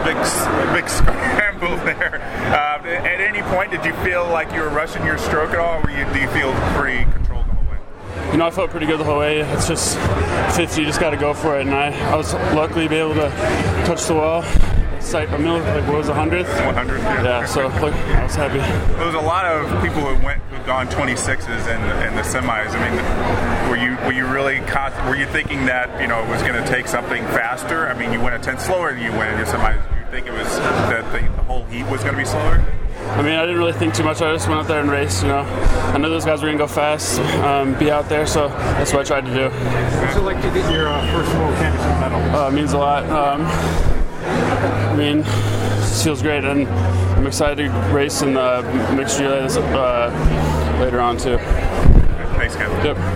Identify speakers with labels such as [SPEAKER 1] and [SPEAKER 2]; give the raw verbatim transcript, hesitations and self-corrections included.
[SPEAKER 1] big, big scramble there. Uh, at any point, did you feel like you were rushing your stroke at all, or were you, do you feel pretty controlled the whole way?
[SPEAKER 2] You know, I felt pretty good the whole way. It's just fifty, you just got to go for it. And I, I was luckily be able to touch the wall. Sight, I mean, like, what was the hundredth?
[SPEAKER 1] one hundredth, yeah.
[SPEAKER 2] Yeah, so like, I was happy.
[SPEAKER 1] There was a lot of people who went, who've gone twenty-sixes in, in the semis. I mean, were you were you really con- were you thinking that you know it was going to take something faster? I mean, you went a tenth slower than you went in your semis. Did you think it was that the, the whole heat was going to be slower?
[SPEAKER 2] I mean, I didn't really think too much. I just went out there and raced, you know. I knew those guys were going to go fast, um, be out there, so that's what I tried to do.
[SPEAKER 3] What's it like to get your uh, first World Championship medal?
[SPEAKER 2] Uh, it means a lot. Um, I mean, it feels great, and I'm excited to race in the mixed relay uh, later on, too.
[SPEAKER 1] Thanks, Kevin.
[SPEAKER 2] Yep.